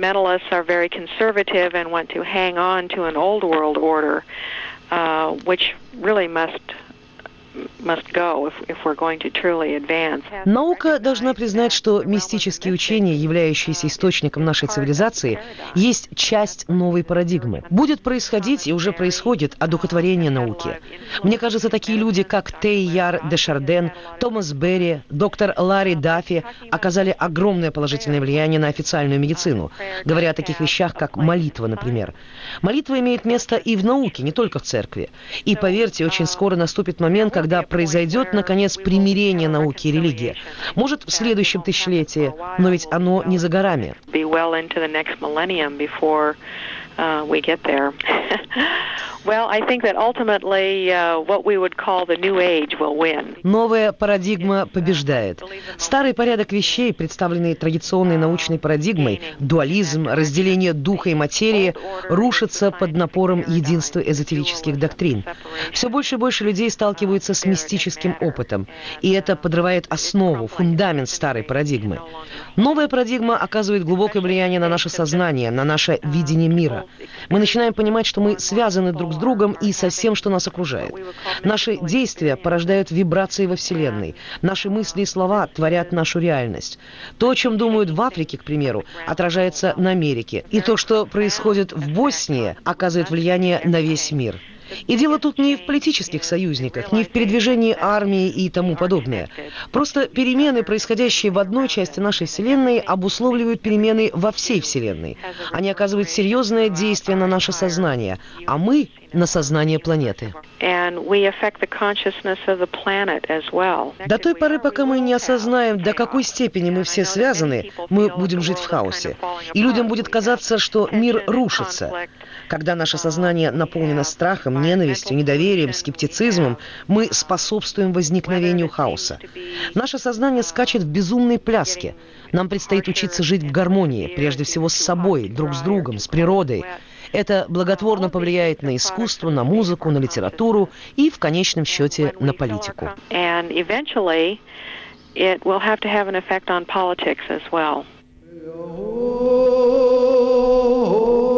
Наука должна признать, что мистические учения, являющиеся источником нашей цивилизации, есть часть новой парадигмы. Будет происходить и уже происходит одухотворение науки. Мне кажется, такие люди, как Тейяр де Шарден, Томас Берри, доктор Ларри Даффи, оказали огромное положительное влияние на официальную медицину, говоря о таких вещах, как молитва, например. Молитва имеет место и в науке, не только в церкви. И поверьте, очень скоро наступит момент, когда когда произойдет, наконец, примирение науки и религии. Может, в следующем тысячелетии, но ведь оно не за горами. Новая парадигма побеждает. Старый порядок вещей, представленный традиционной научной парадигмой, дуализм, разделение духа и материи, рушится под напором единства эзотерических доктрин. Все больше и больше людей сталкиваются с мистическим опытом, и это подрывает основу, фундамент старой парадигмы. Новая парадигма оказывает глубокое влияние на наше сознание, на наше видение мира. Мы начинаем понимать, что мы связаны друг с другом и со всем, что нас окружает. Наши действия порождают вибрации во Вселенной. Наши мысли и слова творят нашу реальность. То, о чем думают в Африке, к примеру, отражается на Америке. И то, что происходит в Боснии, оказывает влияние на весь мир. И дело тут не в политических союзниках, не в передвижении армии и тому подобное. Просто перемены, происходящие в одной части нашей Вселенной, обусловливают перемены во всей Вселенной. Они оказывают серьезное действие на наше сознание, а мы — на сознание планеты. До той поры, пока мы не осознаем, до какой степени мы все связаны, мы будем жить в хаосе. И людям будет казаться, что мир рушится. Когда наше сознание наполнено страхом, ненавистью, недоверием, скептицизмом, мы способствуем возникновению хаоса. Наше сознание скачет в безумной пляске. Нам предстоит учиться жить в гармонии, прежде всего с собой, друг с другом, с природой. Это благотворно повлияет на искусство, на музыку, на литературу и, в конечном счете, на политику. It will have to have an effect on politics as well.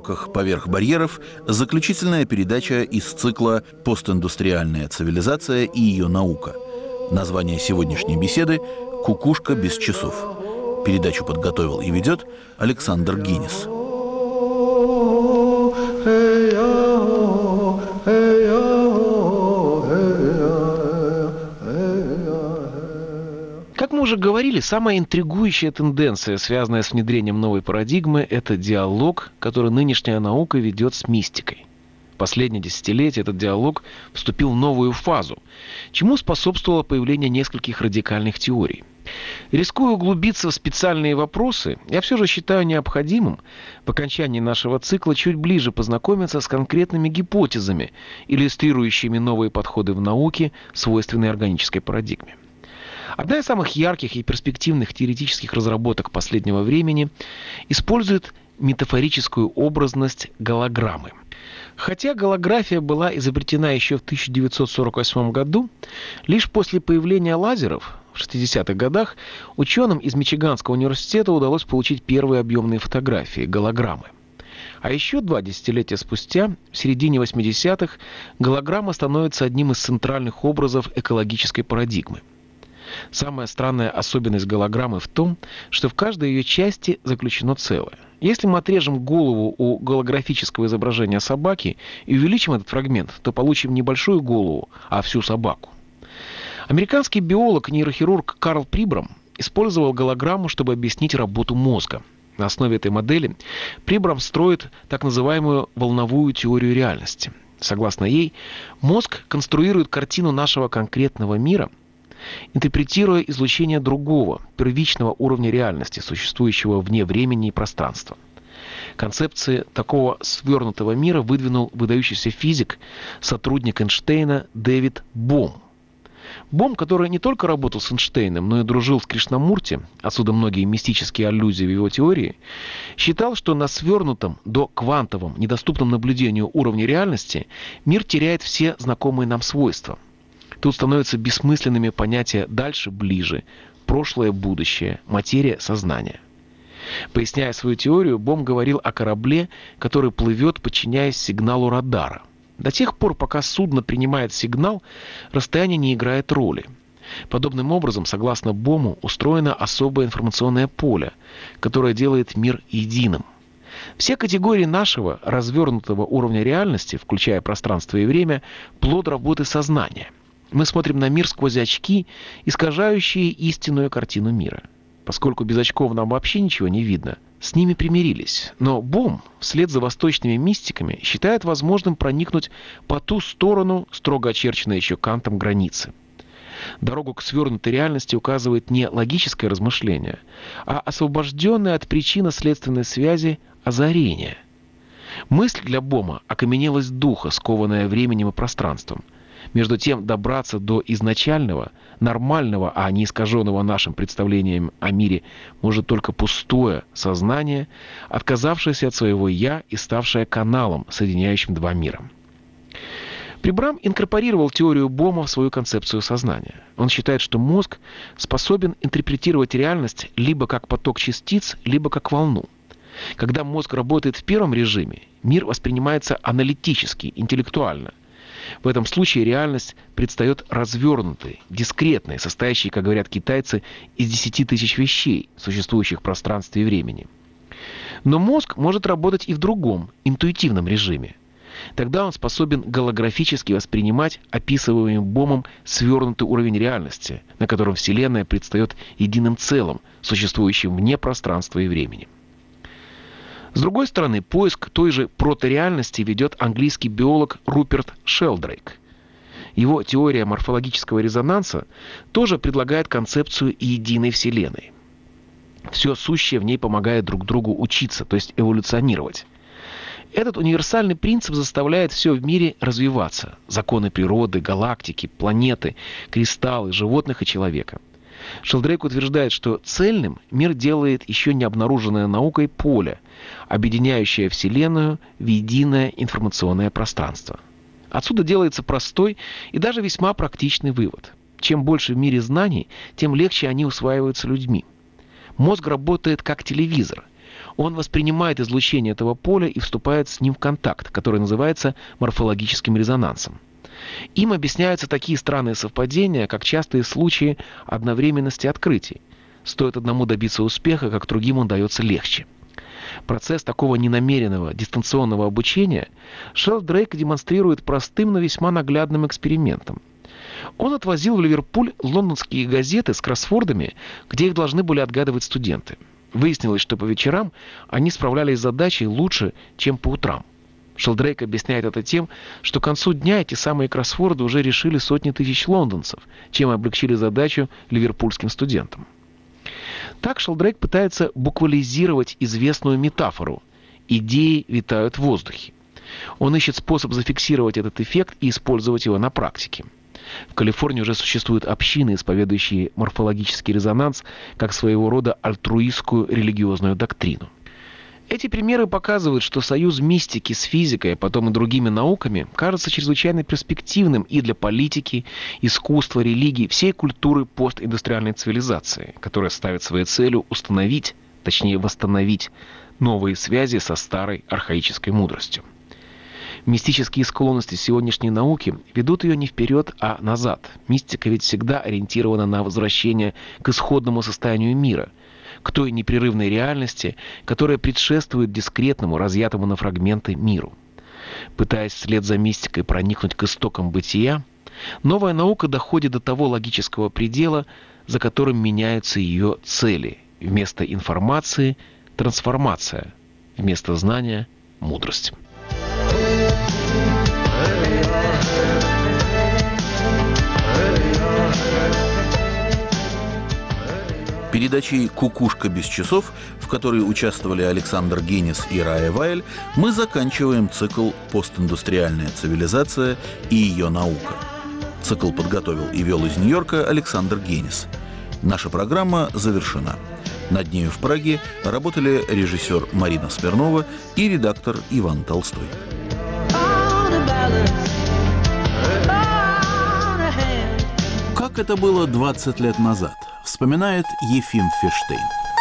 рамках «Поверх барьеров» заключительная передача из цикла «Постиндустриальная цивилизация и ее наука». Название сегодняшней беседы «Кукушка без часов». Передачу подготовил и ведет Александр Гинис. Как мы уже говорили, самая интригующая тенденция, связанная с внедрением новой парадигмы, это диалог, который нынешняя наука ведет с мистикой. В последнее десятилетие этот диалог вступил в новую фазу, чему способствовало появление нескольких радикальных теорий. Рискуя углубиться в специальные вопросы, я все же считаю необходимым в окончании нашего цикла чуть ближе познакомиться с конкретными гипотезами, иллюстрирующими новые подходы в науке, свойственные органической парадигме. Одна из самых ярких и перспективных теоретических разработок последнего времени использует метафорическую образность голограммы. Хотя голография была изобретена еще в тысяча девятьсот сорок восьмом году, лишь после появления лазеров в шестидесятых годах ученым из Мичиганского университета удалось получить первые объемные фотографии – голограммы. А еще два десятилетия спустя, в середине восьмидесятых, голограмма становится одним из центральных образов экологической парадигмы. Самая странная особенность голограммы в том, что в каждой ее части заключено целое. Если мы отрежем голову у голографического изображения собаки и увеличим этот фрагмент, то получим не большую голову, а всю собаку. Американский биолог-нейрохирург Карл Прибрам использовал голограмму, чтобы объяснить работу мозга. На основе этой модели Прибрам строит так называемую волновую теорию реальности. Согласно ей, мозг конструирует картину нашего конкретного мира, интерпретируя излучение другого, первичного уровня реальности, существующего вне времени и пространства. Концепции такого свернутого мира выдвинул выдающийся физик, сотрудник Эйнштейна Дэвид Бом. Бом, который не только работал с Эйнштейном, но и дружил с Кришнамурти, отсюда многие мистические аллюзии в его теории, считал, что на свернутом до квантовом, недоступном наблюдению уровне реальности мир теряет все знакомые нам свойства. Тут становятся бессмысленными понятия «дальше-ближе», «прошлое-будущее», «материя-сознание». Поясняя свою теорию, Бом говорил о корабле, который плывет, подчиняясь сигналу радара. До тех пор, пока судно принимает сигнал, расстояние не играет роли. Подобным образом, согласно Бому, устроено особое информационное поле, которое делает мир единым. Все категории нашего развернутого уровня реальности, включая пространство и время, плод работы сознания. Мы смотрим на мир сквозь очки, искажающие истинную картину мира. Поскольку без очков нам вообще ничего не видно, с ними примирились. Но Бом, вслед за восточными мистиками, считает возможным проникнуть по ту сторону, строго очерченной еще Кантом, границы. Дорогу к свернутой реальности указывает не логическое размышление, а освобожденное от причинно-следственной связи озарение. Мысль для Бома – окаменелость духа, скованная временем и пространством. Между тем, добраться до изначального, нормального, а не искаженного нашим представлением о мире может только пустое сознание, отказавшееся от своего «я» и ставшее каналом, соединяющим два мира. Прибрам инкорпорировал теорию Бома в свою концепцию сознания. Он считает, что мозг способен интерпретировать реальность либо как поток частиц, либо как волну. Когда мозг работает в первом режиме, мир воспринимается аналитически, интеллектуально. В этом случае реальность предстает развернутой, дискретной, состоящей, как говорят китайцы, из десяти тысяч вещей, существующих в пространстве и времени. Но мозг может работать и в другом, интуитивном режиме. Тогда он способен голографически воспринимать описываемый Бомом свернутый уровень реальности, на котором Вселенная предстает единым целым, существующим вне пространства и времени. С другой стороны, поиск той же протореальности ведет английский биолог Руперт Шелдрейк. Его теория морфологического резонанса тоже предлагает концепцию единой Вселенной. Все сущее в ней помогает друг другу учиться, то есть эволюционировать. Этот универсальный принцип заставляет все в мире развиваться. Законы природы, галактики, планеты, кристаллы, животных и человека. Шелдрейк утверждает, что цельным мир делает еще не обнаруженное наукой поле, объединяющее Вселенную в единое информационное пространство. Отсюда делается простой и даже весьма практичный вывод. Чем больше в мире знаний, тем легче они усваиваются людьми. Мозг работает как телевизор. Он воспринимает излучение этого поля и вступает с ним в контакт, который называется морфологическим резонансом. Им объясняются такие странные совпадения, как частые случаи одновременности открытий. Стоит одному добиться успеха, как другим он дается легче. Процесс такого ненамеренного дистанционного обучения Шелдрейк демонстрирует простым, но весьма наглядным экспериментом. Он отвозил в Ливерпуль лондонские газеты с кроссвордами, где их должны были отгадывать студенты. Выяснилось, что по вечерам они справлялись с задачей лучше, чем по утрам. Шелдрейк объясняет это тем, что к концу дня эти самые кроссворды уже решили сотни тысяч лондонцев, чем облегчили задачу ливерпульским студентам. Так Шелдрейк пытается буквализировать известную метафору «идеи витают в воздухе». Он ищет способ зафиксировать этот эффект и использовать его на практике. В Калифорнии уже существуют общины, исповедующие морфологический резонанс как своего рода альтруистскую религиозную доктрину. Эти примеры показывают, что союз мистики с физикой, а потом и другими науками, кажется чрезвычайно перспективным и для политики, искусства, религии, всей культуры постиндустриальной цивилизации, которая ставит своей целью установить, точнее восстановить, новые связи со старой архаической мудростью. Мистические склонности сегодняшней науки ведут ее не вперед, а назад. Мистика ведь всегда ориентирована на возвращение к исходному состоянию мира, к той непрерывной реальности, которая предшествует дискретному, разъятому на фрагменты миру. Пытаясь вслед за мистикой проникнуть к истокам бытия, новая наука доходит до того логического предела, за которым меняются ее цели. Вместо информации – трансформация, вместо знания – мудрость. Передачей «Кукушка без часов», в которой участвовали Александр Генис и Рая Вайль, мы заканчиваем цикл «Постиндустриальная цивилизация и ее наука». Цикл подготовил и вел из Нью-Йорка Александр Генис. Наша программа завершена. Над нею в Праге работали режиссер Марина Смирнова и редактор Иван Толстой. Как это было двадцать лет назад, вспоминает Ефим Ферштейн.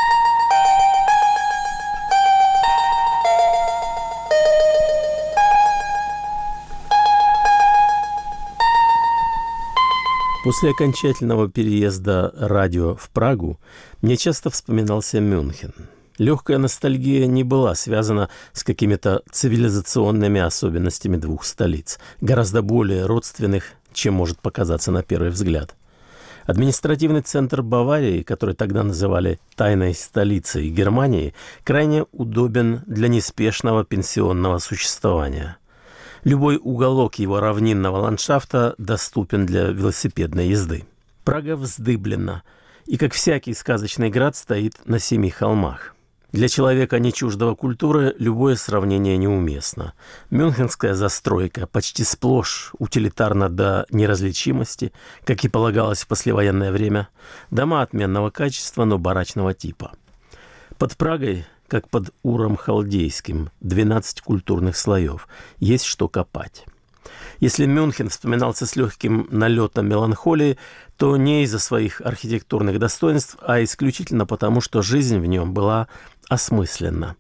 После окончательного переезда радио в Прагу мне часто вспоминался Мюнхен. Легкая ностальгия не была связана с какими-то цивилизационными особенностями двух столиц, гораздо более родственных, чем может показаться на первый взгляд. Административный центр Баварии, который тогда называли «тайной столицей Германии», крайне удобен для неспешного пенсионного существования. Любой уголок его равнинного ландшафта доступен для велосипедной езды. Прага вздыблена и, как всякий сказочный град, стоит на семи холмах. Для человека, не чуждого культуры, любое сравнение неуместно. Мюнхенская застройка почти сплошь утилитарна до неразличимости, как и полагалось в послевоенное время. Дома отменного качества, но барачного типа. Под Прагой, как под Уром Халдейским, двенадцать культурных слоев. Есть что копать. Если Мюнхен вспоминался с легким налетом меланхолии, то не из-за своих архитектурных достоинств, а исключительно потому, что жизнь в нем была осмысленна.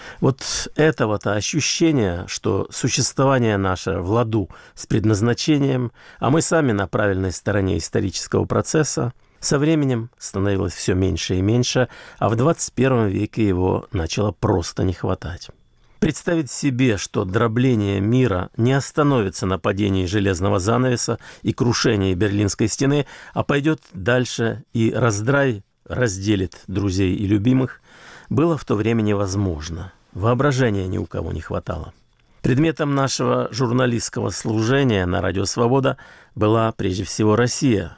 Вот этого-то ощущения, что существование наше в ладу с предназначением, а мы сами на правильной стороне исторического процесса, со временем становилось все меньше и меньше, а в двадцать первом веке его начало просто не хватать. Представить себе, что дробление мира не остановится на падении железного занавеса и крушении Берлинской стены, а пойдет дальше и раздрай разделит друзей и любимых, было в то время невозможно. Воображения ни у кого не хватало. Предметом нашего журналистского служения на Радио Свобода была прежде всего Россия.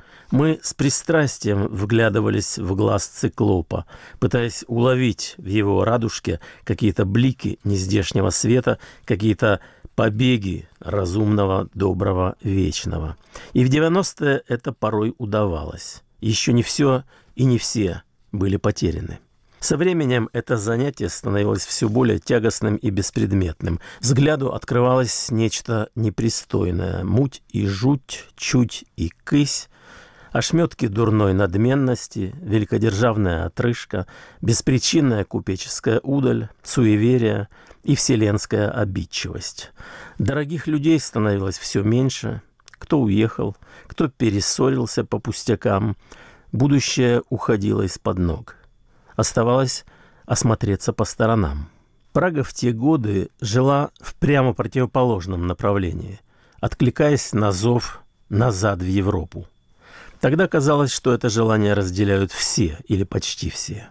Мы с пристрастием вглядывались в глаз циклопа, пытаясь уловить в его радужке какие-то блики нездешнего света, какие-то побеги разумного, доброго, вечного. И в девяностые это порой удавалось. Еще не все и не все были потеряны. Со временем это занятие становилось все более тягостным и беспредметным. Взгляду открывалось нечто непристойное. Муть и жуть, чуть и кысь. Ошметки дурной надменности, великодержавная отрыжка, беспричинная купеческая удаль, суеверие и вселенская обидчивость. Дорогих людей становилось все меньше, кто уехал, кто перессорился по пустякам, будущее уходило из-под ног. Оставалось осмотреться по сторонам. Прага в те годы жила в прямо противоположном направлении, откликаясь на зов назад в Европу. Тогда казалось, что это желание разделяют все или почти все.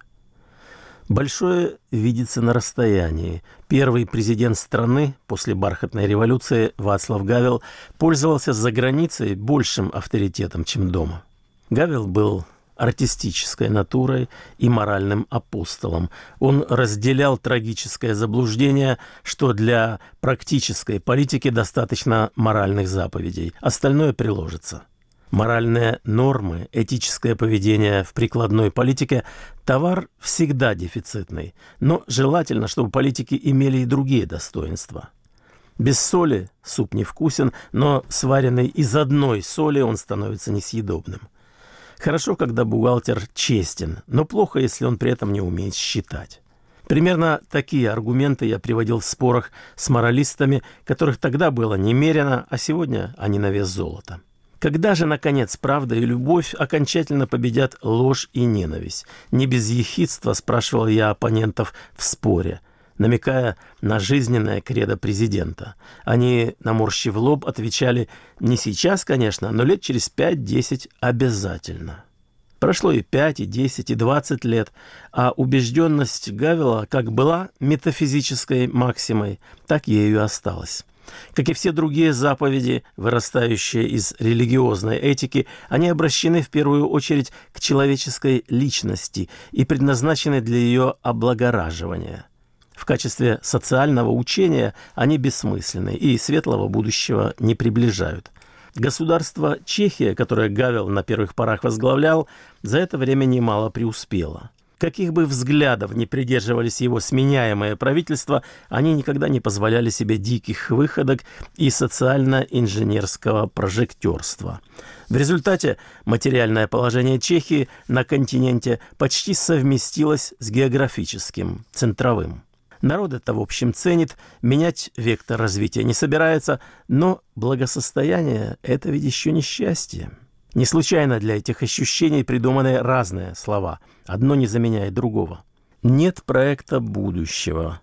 Большое видится на расстоянии. Первый президент страны после бархатной революции Václav Гавел пользовался за границей большим авторитетом, чем дома. Гавел был артистической натурой и моральным апостолом. Он разделял трагическое заблуждение, что для практической политики достаточно моральных заповедей, остальное приложится. Моральные нормы, этическое поведение в прикладной политике – товар всегда дефицитный, но желательно, чтобы политики имели и другие достоинства. Без соли суп невкусен, но сваренный из одной соли он становится несъедобным. Хорошо, когда бухгалтер честен, но плохо, если он при этом не умеет считать. Примерно такие аргументы я приводил в спорах с моралистами, которых тогда было немерено, а сегодня они на вес золота. Когда же, наконец, правда и любовь окончательно победят ложь и ненависть? Не без ехидства спрашивал я оппонентов в споре, намекая на жизненное кредо президента. Они, наморщив лоб, отвечали: не сейчас, конечно, но лет через пять-десять обязательно. Прошло и пять, и десять, и двадцать лет, а убежденность Гавела как была метафизической максимой, так ею и осталась. Как и все другие заповеди, вырастающие из религиозной этики, они обращены в первую очередь к человеческой личности и предназначены для ее облагораживания. В качестве социального учения они бессмысленны и светлого будущего не приближают. Государство Чехия, которое Гавел на первых порах возглавлял, за это время немало преуспело. Каких бы взглядов ни придерживались его сменяемые правительства, они никогда не позволяли себе диких выходок и социально-инженерского прожектерства. В результате материальное положение Чехии на континенте почти совместилось с географическим, центровым. Народ это, в общем, ценит, менять вектор развития не собирается, но благосостояние – это ведь еще не счастье. Не случайно для этих ощущений придуманы разные слова. Одно не заменяет другого. Нет проекта будущего,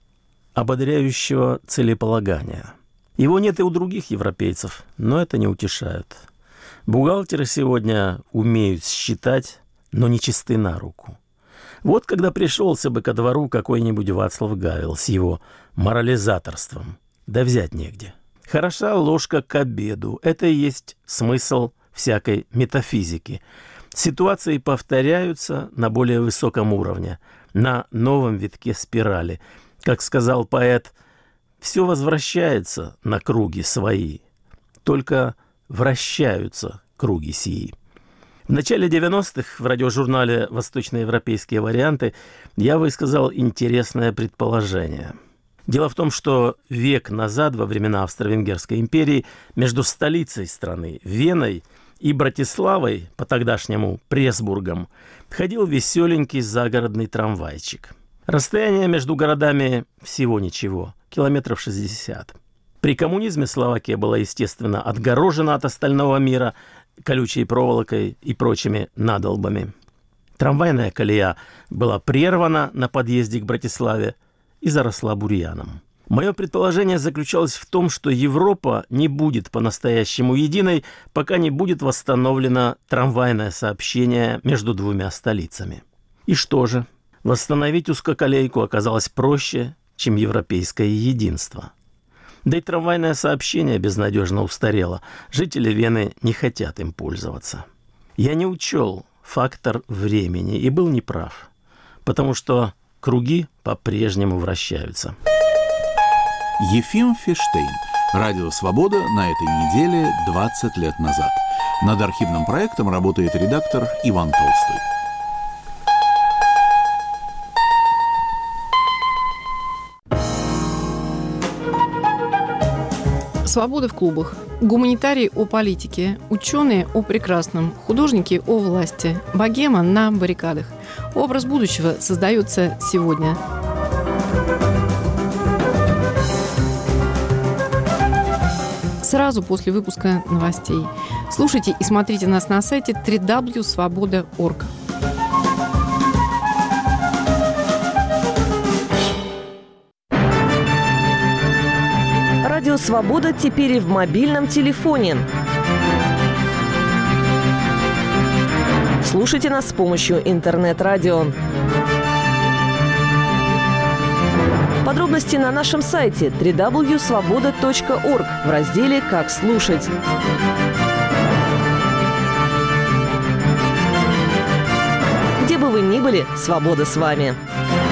ободряющего целеполагания. Его нет и у других европейцев, но это не утешает. Бухгалтеры сегодня умеют считать, но не чисты на руку. Вот когда пришелся бы ко двору какой-нибудь Václav Гавел с его морализаторством, да взять негде. Хороша ложка к обеду. Это и есть смысл всякой метафизики. Ситуации повторяются на более высоком уровне, на новом витке спирали. Как сказал поэт, все возвращается на круги свои, только вращаются круги сии. В начале девяностых в радиожурнале «Восточноевропейские варианты» я высказал интересное предположение. Дело в том, что век назад, во времена Австро-Венгерской империи, между столицей страны, Веной, и Братиславой, по-тогдашнему Пресбургом, ходил веселенький загородный трамвайчик. Расстояние между городами всего ничего, километров шестьдесят. При коммунизме Словакия была, естественно, отгорожена от остального мира колючей проволокой и прочими надолбами. Трамвайная колея была прервана на подъезде к Братиславе и заросла бурьяном. Мое предположение заключалось в том, что Европа не будет по-настоящему единой, пока не будет восстановлено трамвайное сообщение между двумя столицами. И что же? Восстановить узкоколейку оказалось проще, чем европейское единство. Да и трамвайное сообщение безнадежно устарело. Жители Вены не хотят им пользоваться. Я не учел фактор времени и был неправ, потому что круги по-прежнему вращаются. Ефим Фиштейн. Радио «Свобода» на этой неделе двадцать лет назад. Над архивным проектом работает редактор Иван Толстой. Свобода в клубах. Гуманитарии о политике, ученые о прекрасном, художники о власти, богема на баррикадах. Образ будущего создается сегодня. Сразу после выпуска новостей. Слушайте и смотрите нас на сайте дабл ю дабл ю дабл ю точка свобода точка орг. Радио «Свобода» теперь и в мобильном телефоне. Слушайте нас с помощью интернет-радио. Подробности на нашем сайте дабл ю дабл ю дабл ю точка свобода точка орг в разделе «Как слушать». Где бы вы ни были, свобода с вами.